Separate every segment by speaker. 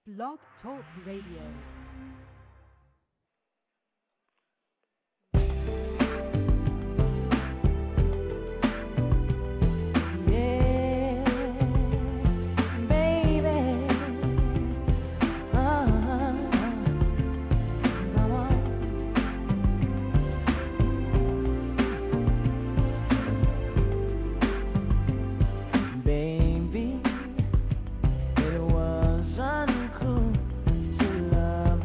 Speaker 1: Blog Talk Radio.
Speaker 2: Baby, it was uncool to love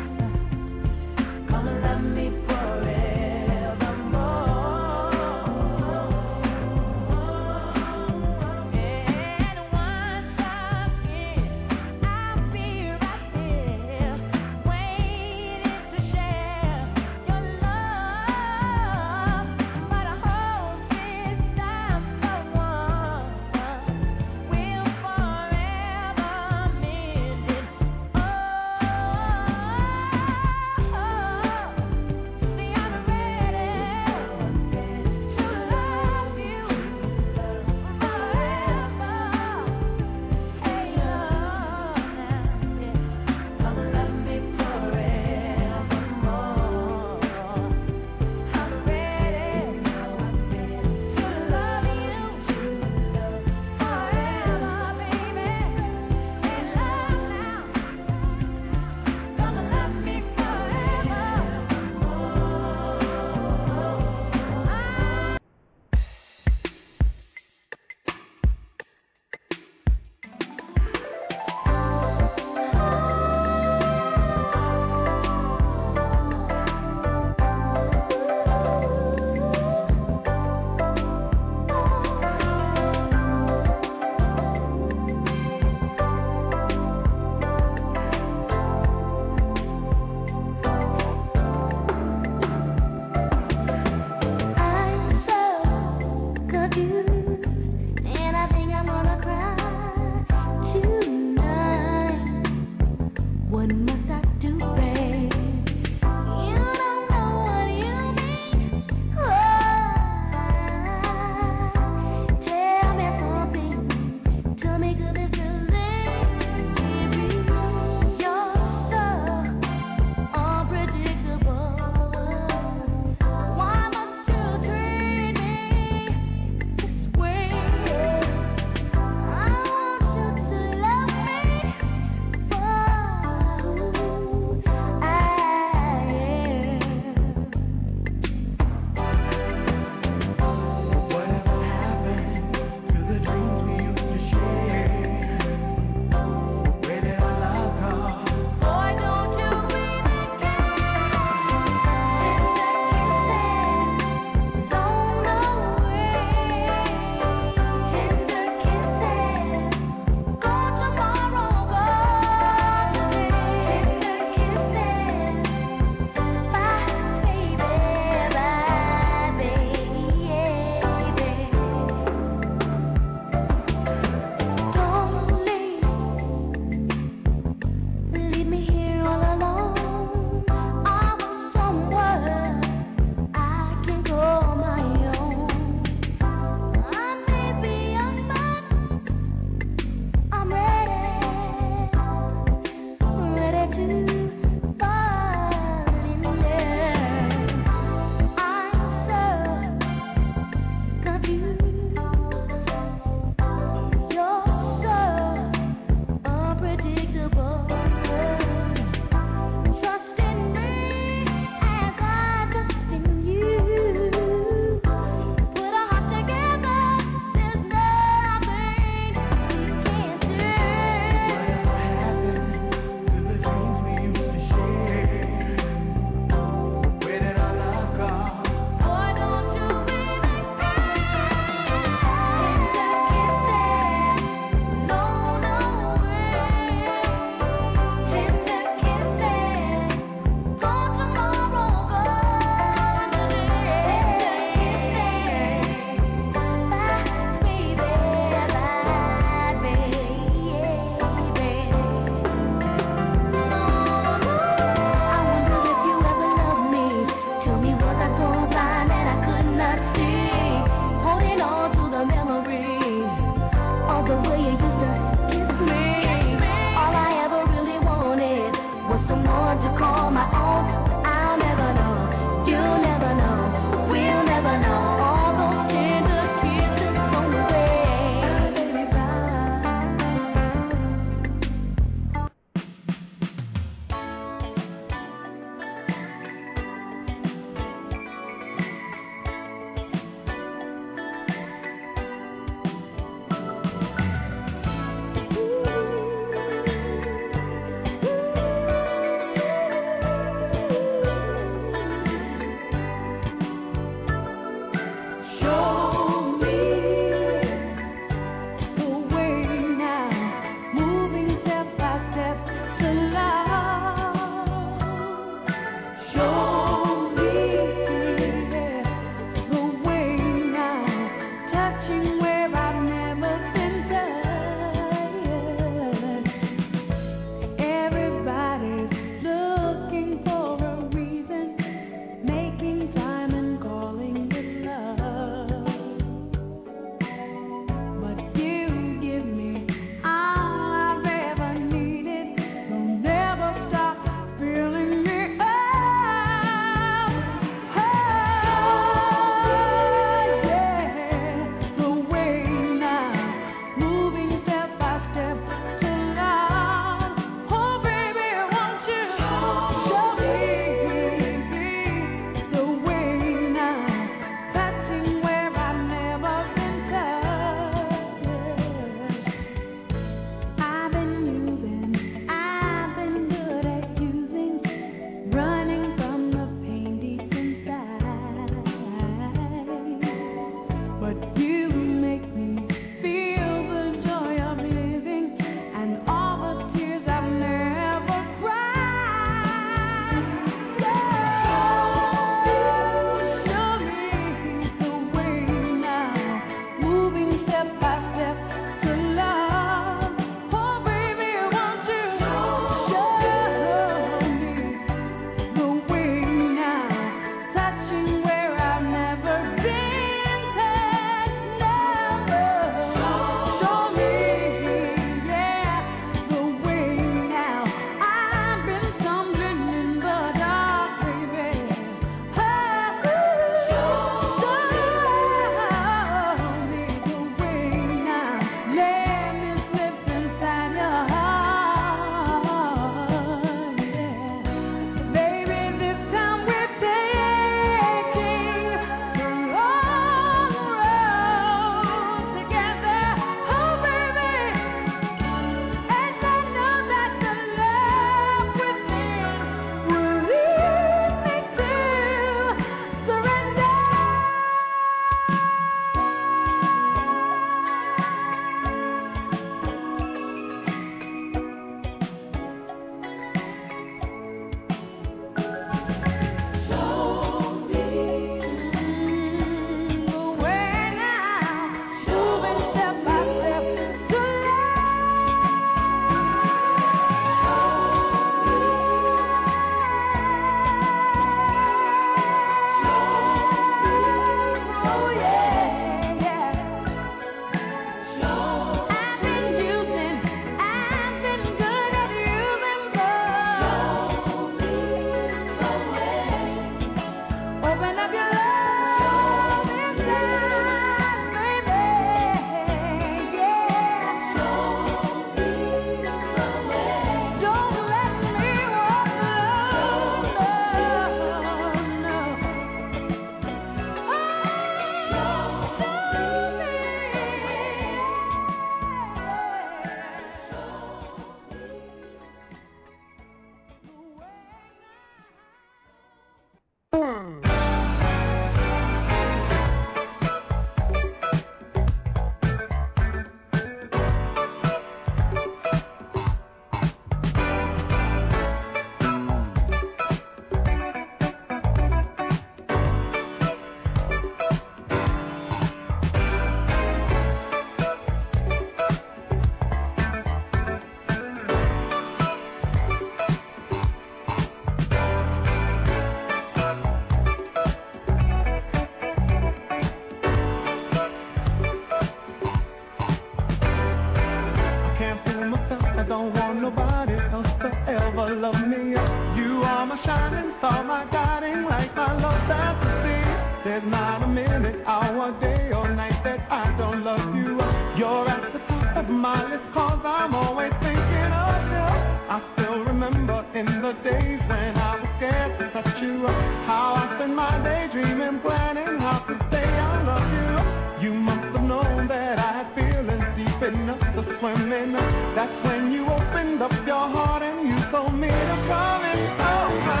Speaker 1: don't want nobody else to ever love me. You are my shining star, my guiding light, my love that's the sea. There's not a minute, hour, day or night that I don't love you. You're at the top of my list, cause I'm always thinking of you. I still remember in the days when I was scared to touch you, how I spent my day dreaming, planning how to say I love you. You must have known that I had feelings deep enough to swim in. That's when you opened up your heart and you told me to come in. Oh, my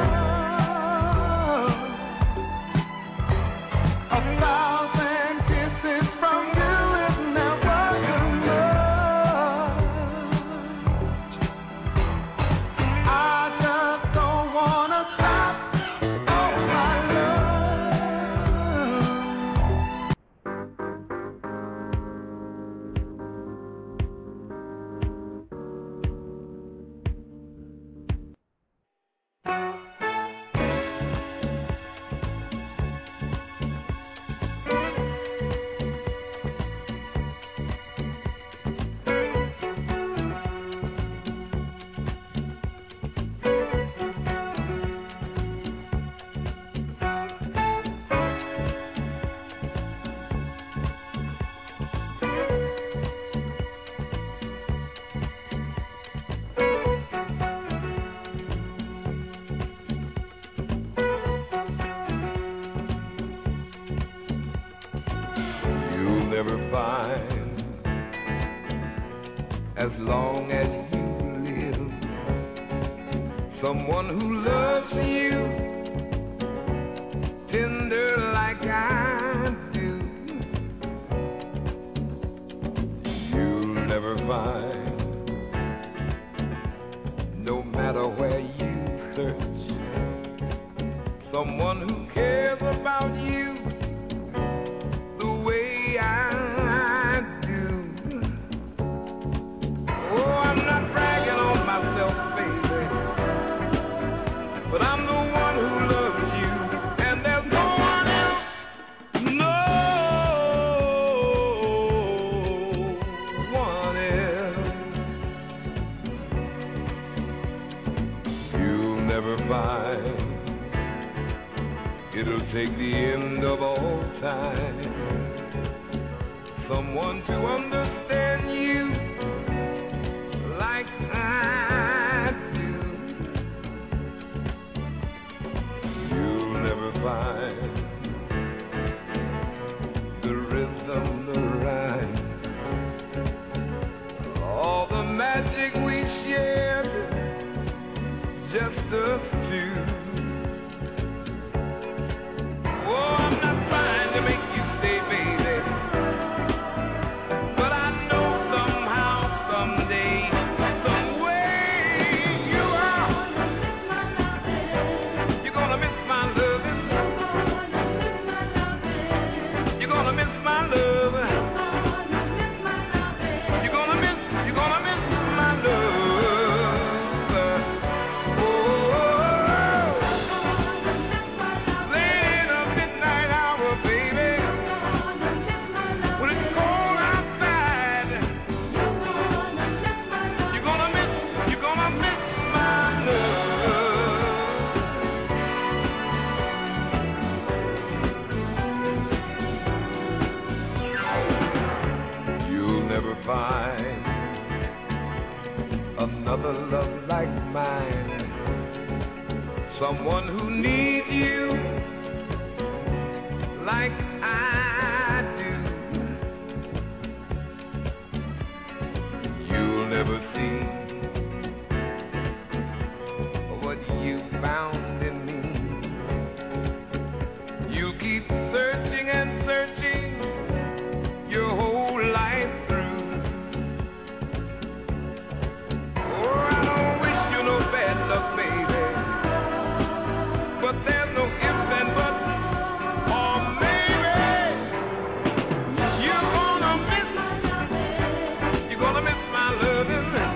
Speaker 1: love, 1,000 kisses from you is never enough. I just don't wanna stop. Oh, my
Speaker 2: never find, as long as you live, someone who loves you tender like I do. You'll never find, no matter where you search, someone who cares about you the way I do. Oh, I'm not bragging on myself, baby, but I'm the one who loves you, and there's no one else, no one else. You'll never find, it'll take the end of all time, someone to understand you like I do. You'll never find the rhythm, the rhyme, all the magic we shared, just us two. Oh, I'm not trying to make you stay, baby, but I know somehow, someday, some way you are. You're gonna miss my loving. You're gonna miss my love. You're gonna miss my love. Oh, late in the midnight hour, baby, when it's cold outside, you're gonna miss my love. You'll never find another love like mine, someone who needs you like I do. You'll never see what you found in me. You keep searching and searching your whole life through. Oh, I don't wish you no bad luck, baby, but there's no ifs and buts, or maybe you're gonna miss my loving.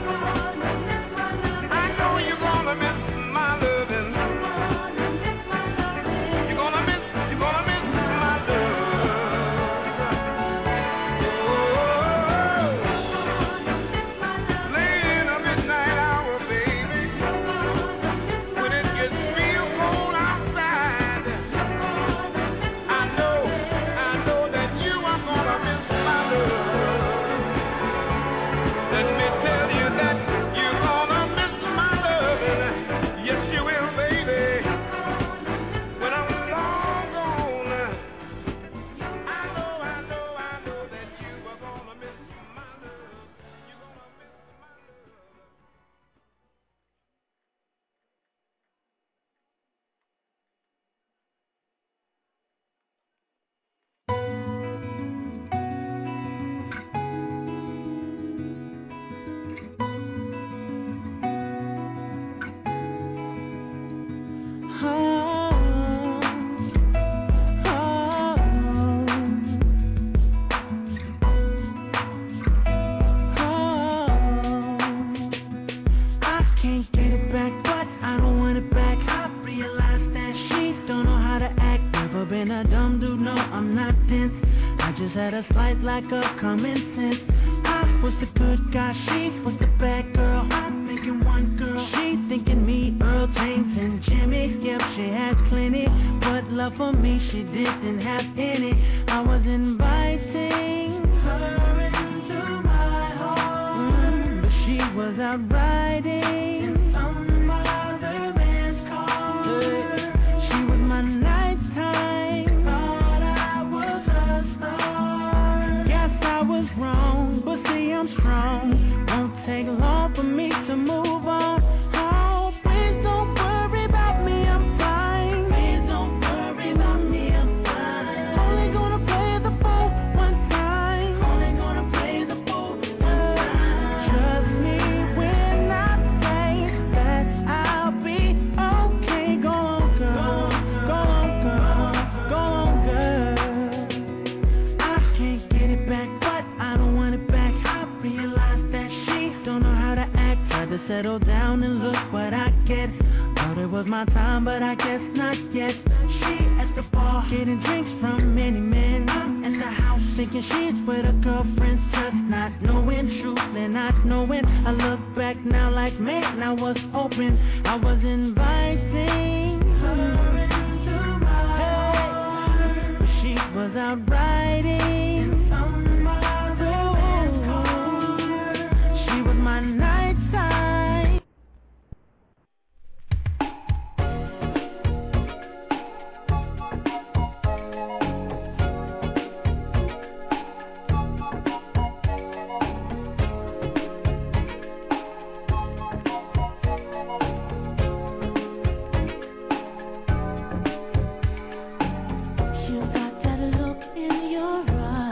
Speaker 1: a slice like a common sense. I was the good guy, she was the bad girl. I'm thinking one girl, she thinking me, Earl, James, and Jimmy. Yep, she had plenty, but love for me she didn't have any. I was inviting her into my home, but she was out riding in some other man's car. She was my nighttime, thought I was a star. Guess I was wrong, but see I'm strong. Won't take long for me to move on. Oh, please don't worry about me, I'm fine. Please don't worry about me, I'm fine. Only gonna play the fool one time. Only gonna play the fool one time. Trust me when I say that I'll be okay. Go on, girl. Go on, girl. Go on, girl. I can't get it back, but I don't want it back. I realize that she don't know how to act. Tried to settle down and look what I get. Thought it was my time, but I guess not yet. She at the bar, getting drinks from many men. I'm in the house thinking she's with her girlfriends, just not knowing truth and not knowing. I look back now like, man, I was open. I was inviting her into my heart, but she was out riding in some other man's car. She was my nighttime. You got that look in your eyes.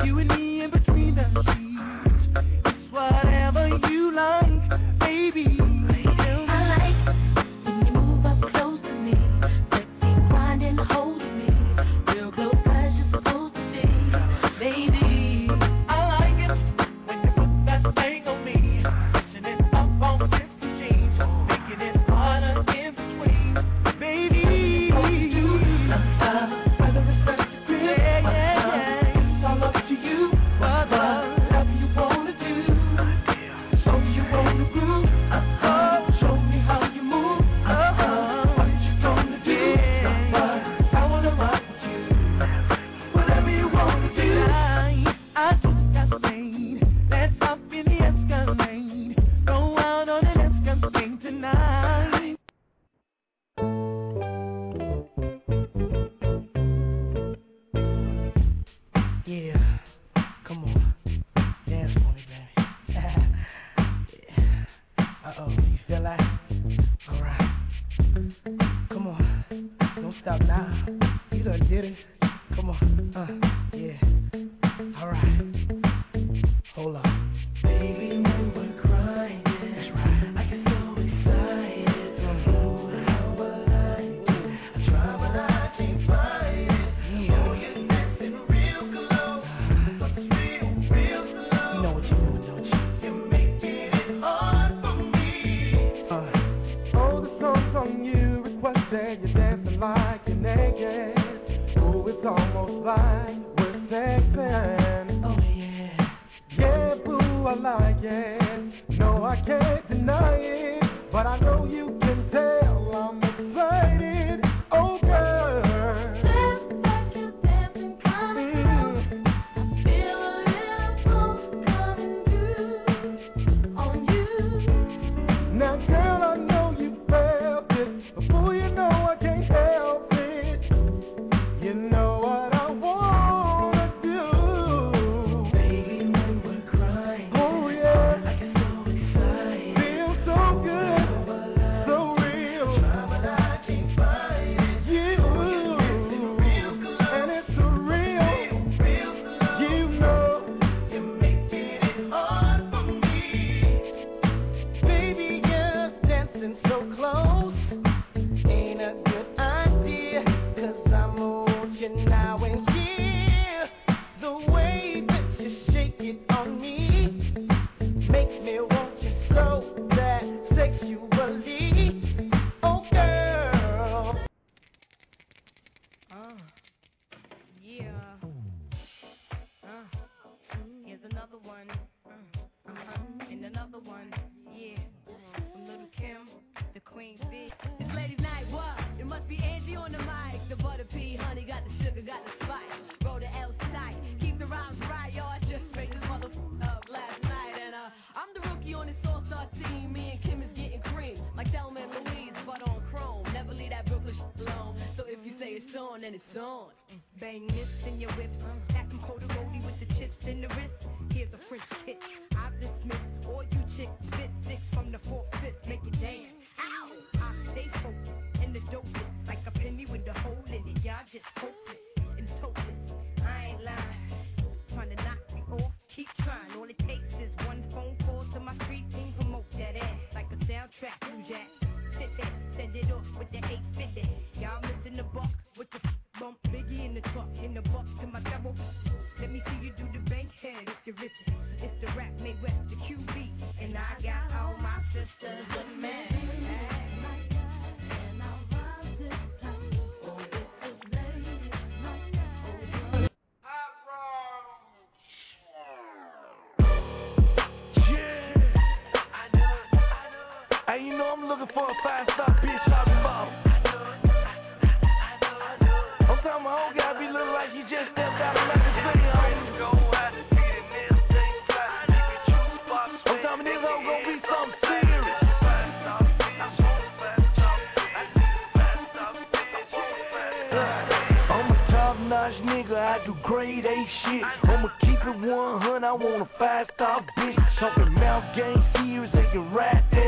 Speaker 1: You and me in between the sheets. It's whatever you like, baby.
Speaker 3: Talking mouth game, serious, they can rap that bitch.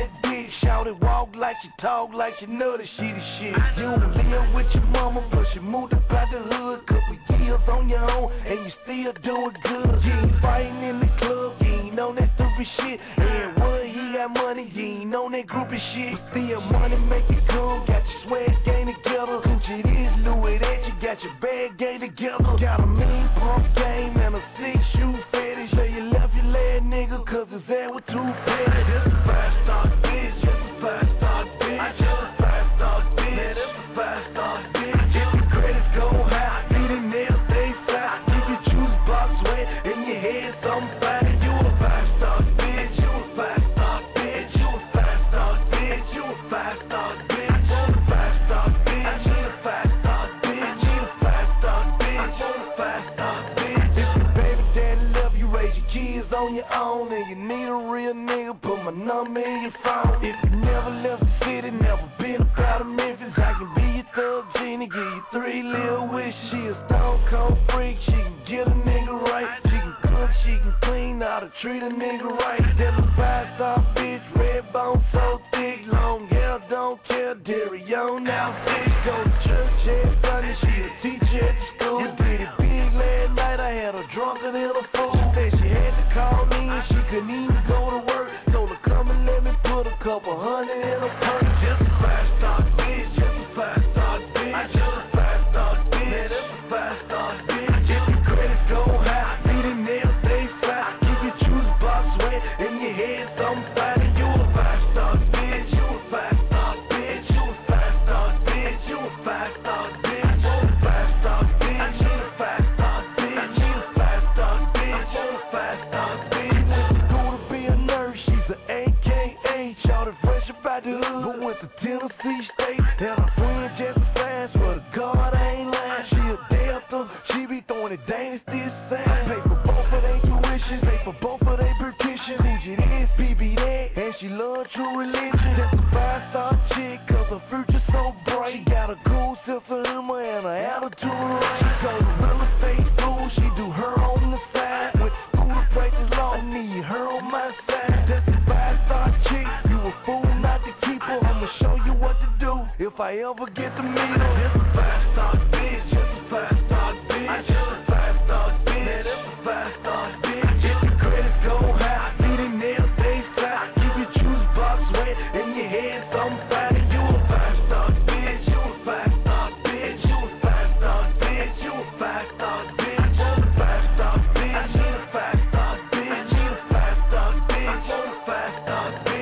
Speaker 3: bitch. Shout it, walk like she talk like she know that she the shit. You don't live with your mama, but she moved up out the hood. Couple years on your own, and you still doing good. You ain't fighting in the club, you ain't on that stupid shit. And when he got money, you ain't on that groupie shit. But still money make it come, got your swag game together. Gucci this, Louis that, you got your bag game together. Got a mean pump game and a 6-shoe fetish. So you left your leg, nigga, cause his head was too petty. Just a five-star bitch, just a five-star bitch. I just a five-star bitch, man, that's a five-star bitch. If your credits go high, beat the nails, stay fly. Keep your juice box wet, in your head something fine. You a five-star bitch, you a five-star bitch. You a five-star bitch, you a five-star bitch. I want a five-star bitch, I need a five-star bitch. I need a five-star bitch, I want a five-star bitch. If your baby daddy love you, raise your kids on your own. And you need a real nigga, put my number in your phone. If you never left the city, never been out of Memphis, I can be your thug genie, give you 3 little wishes. She a stone cold freak, she can get a nigga right. She can cook, she can clean, how to treat a nigga right. That's a five-star bitch, red bone so thick, long hair, don't care, dairy on outfit. Go to church every Sunday, she a teacher at the school. You did it big last night, I had her drunker than a fool. Said she had to call me and she couldn't even go to work. Told her come and let me put a couple hundred in her purse. Just a five-star bitch, just a five-star bitch. I just a five-star bitch, man, that's a five-star bitch. If your credits go high, beat the nails, stay fly. Keep your juice box wet, in your head something fine. And you a five-star bitch, you a five-star bitch. You a five-star bitch, you a five-star bitch. I want a five-star bitch, I need a five-star bitch. I need a five-star bitch, I want a five-star bitch. She went to school to be a nurse, she's an AKA. Shouted fresh about the hood, but went to Tennessee State. And her friend just as fast, but the God I ain't lying. She a Delta, she be throwing it dynasty sign. Pay for both of their tuition, pay for both of their beauticians. Gucci this, BB that, and she love true religion. That's a five-star chick, cause her future so bright. She got a cool sense of humor and her attitude right. She go to real estate school, she do her on the side. With school to practice law, I need her on my side. That's a five-star chick, you a fool not to keep her. I'ma show you what to do if I ever get to meet her. Just a five-star bitch, just a five-star bitch. I just a five-star bitch, man, that's a five-star bitch. If your credits go high, beat the nails, stay fly. Keep your juice box wet, in your head something fine. And you a five-star bitch, you a five-star bitch. You a five-star bitch, you a five-star bitch. I want a five-star bitch, I need a five-star bitch. I need a five-star bitch, I want a five-star bitch.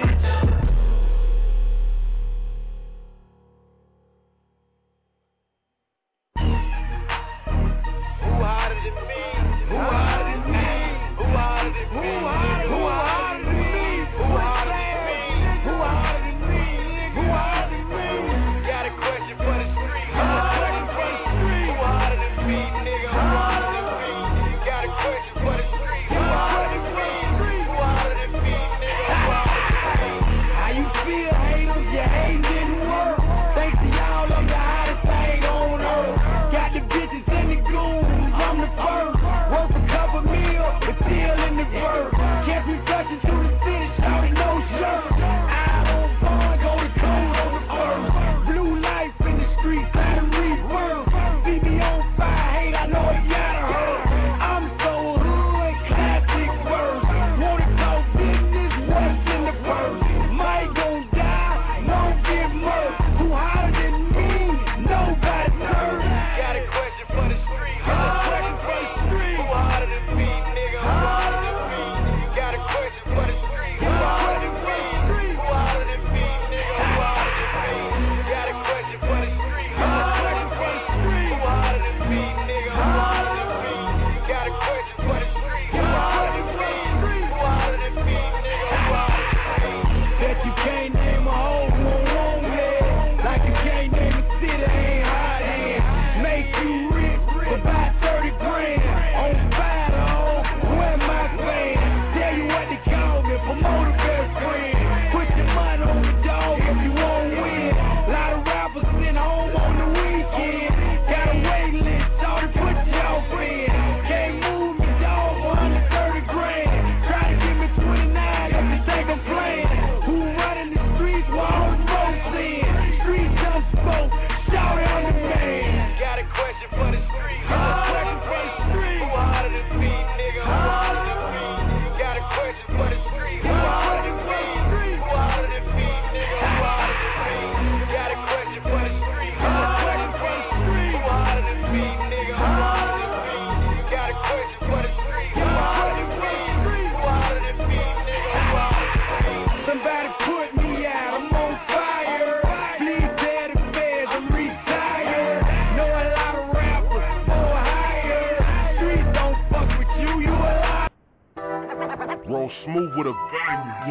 Speaker 4: roll smooth with a bang.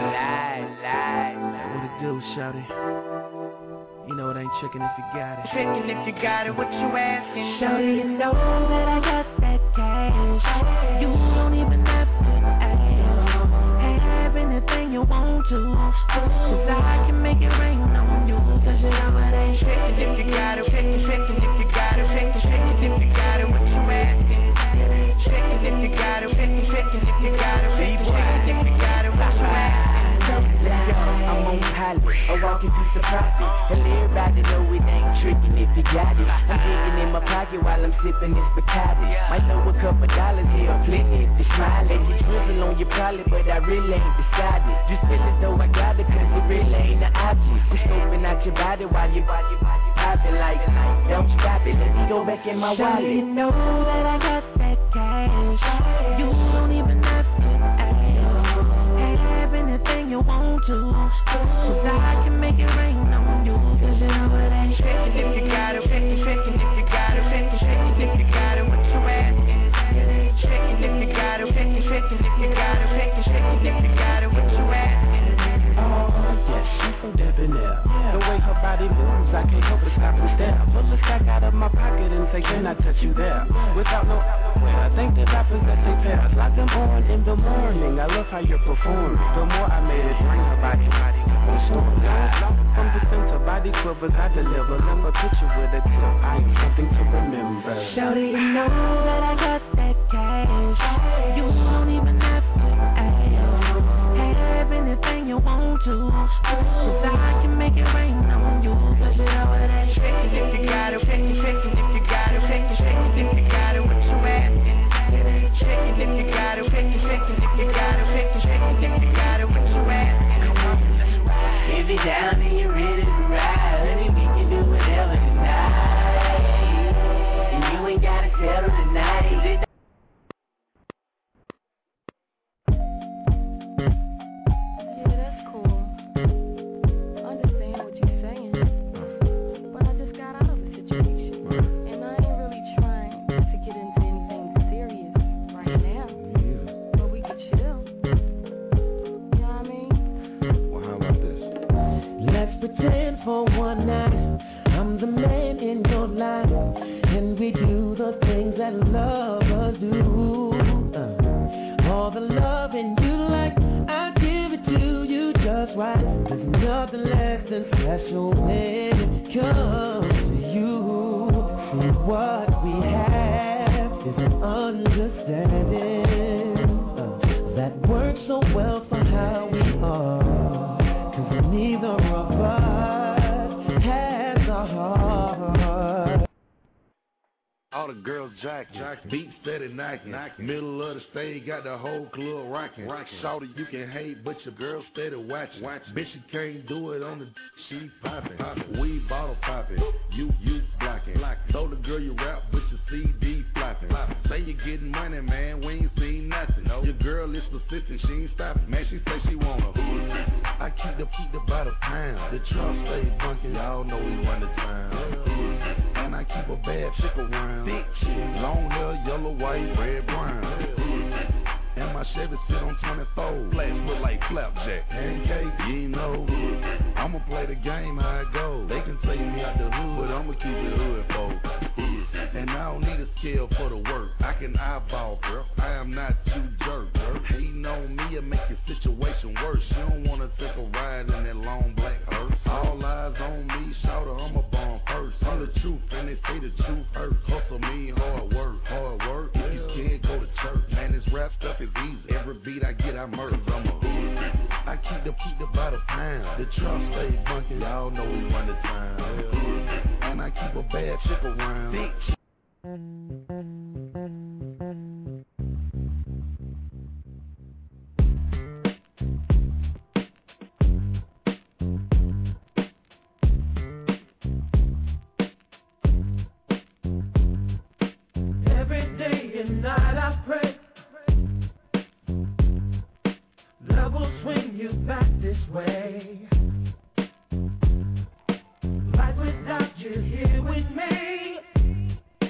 Speaker 3: Yeah, what it do, shawty? You know it ain't trickin' if you got it.
Speaker 5: Trickin' if you got it, what you asking?
Speaker 6: Shawty, you know that I got that cash. You don't even have to ask. Have anything you want to, 'cause I can make it rain on you. 'Cause you know it ain't
Speaker 5: trickin' if you got it. Trickin' if you got it. Trickin' if you got it, what you asking? Trickin' if you got it. Trickin' if you got it. Trickin' if you got it, what you asking?
Speaker 3: I'm on pilot, a walking piece of profit. And everybody know it ain't trickin' if you got it. I'm digging in my pocket while I'm sipping this Bacardi. Might know a couple dollars here, plenty if you smile. And you drizzle on your probably, but I really ain't decided. Just feel as though I got it, 'cause it really ain't an object. I'm scoping out your body while you poppin' like, don't stop it, let me go back in my wallet.
Speaker 6: You know that I got that cash. You don't even have to ask. Have anything you want to, 'cause I can make it rain on you. 'Cause you know it ain't
Speaker 5: trickin' if you got it. Trickin' if you got it. Trickin' if you got it, what you asking? Trickin' if you got it. Trickin' if you got it. Trickin' if you got it, what you asking?
Speaker 3: Oh yes, she's so debonair. The way her body moves, I can't help but stop and stare. Pull the stack out of my pocket and say, can I touch you there? Without no underwear, I think that I possess a pair. Like them on in the morning, I love how you're performing. The more I made it bring her body with the storm. From the center, body quivers, I deliver. Never picture with a tip, I am something to remember.
Speaker 6: Shawty, you know that I got that cash. You don't even have to ask. Have anything you want to, 'cause I can make it rain on you. 'Cause you know it ain't
Speaker 5: trickin' if you got it. Trickin' if you got it. Trickin' if you got it, what you asking? Trickin' if you got it. Trickin' if you got it. Trickin' if you got it, what you asking?
Speaker 3: If you're down and you're ready to ride, let me make you do whatever tonight. And you ain't gotta settle tonight.
Speaker 7: Pretend for one night I'm the man in your life, and we do the things that lovers do. All the loving you like, I give it to you just right. There's nothing less than special when it comes to you. See, what we have is an understanding that works so well for how we are. 'Cause neither of us has a heart.
Speaker 8: All the girls jacking, beat steady knocking. Middle of the stage, got the whole club rocking. Shawty, you can hate, but your girl steady watching. Bitch, you can't do it on the she popping. We bottle popping, you blocking. Told the girl you rap, but your CD flopping. Say you getting money, man, we ain't seen nothing. Your girl is persistent, she ain't stopping. Man, she say she wanna. I keep the by the pound. The truck stay bunking, y'all know we run the town. And I keep a bad chick around. Big chick, long hair, yellow, white, red, brown. And my Chevy sit on 24. Flash look like flapjack. Pancake, you know. I'ma play the game how it goes. They can take me out the hood, but I'ma keep it hood, folks. And I don't need a scale for the work. I can eyeball, girl. I am not too jerk. Hating on me, it make your situation worse. You don't wanna take a ride in that long black hearse. All eyes on me, shout her, I'm a bomb first. I'm the truth, and they say the truth hurts. Hustle mean hard work. If you scared, go to church. Man, this rap stuff is easy. Every beat I get, I murder. I keep the by the pound. The truck stay bunking, y'all know we run the town. And I keep a bad chick around.
Speaker 7: Every day and night I pray love will swing you back this way. Life without you here with me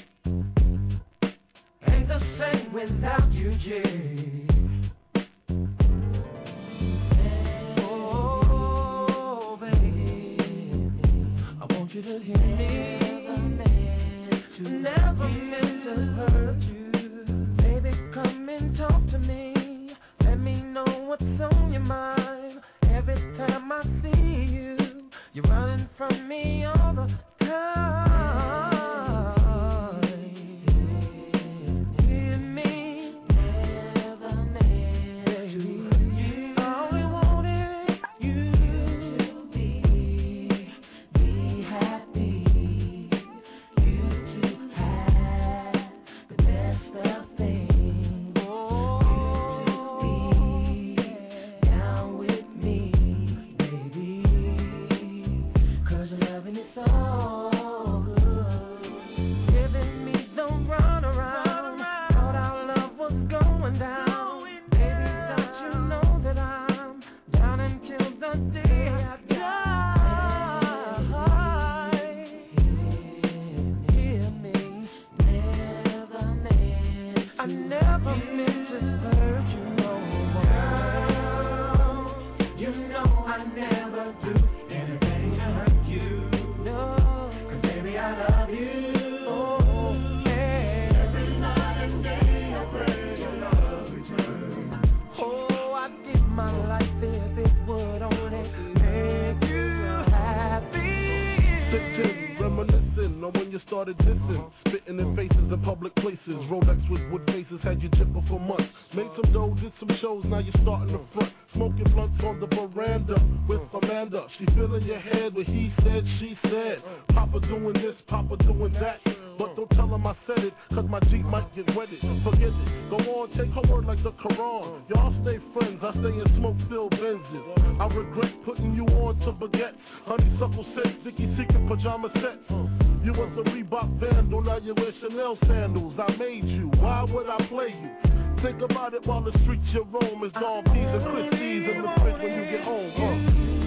Speaker 7: ain't the same without you, Jay. meant to hurt you no more. Girl, you know I never do anything to hurt you. No, 'cause baby I love you. Every night and day I pray your love return. Oh, I give my life if it would only make you happy.
Speaker 9: Sitting, reminiscing on when you started dissing, spitting in faces in public places. Rolex with wood cases had you jipping for months. Made some dough, did some shows, now you're starting to front. Smoking blunts on the veranda with Amanda. She filling your head with he said, she said. Papa doing this, Papa doing that. But don't tell him I said it, 'cause my Jeep might get wetted. Forget it, go on, take her word like the Quran. Y'all stay friends, I stay in smoke-filled Benzes. I regret putting you on to baguettes. Honeysuckle scent, sticky secret pajama sets. You was a Reebok vandal, now you wear Chanel sandals. I made you, why would I play you? Think about it while the streets you roam is all P's and Christie's in the fridge when you get home.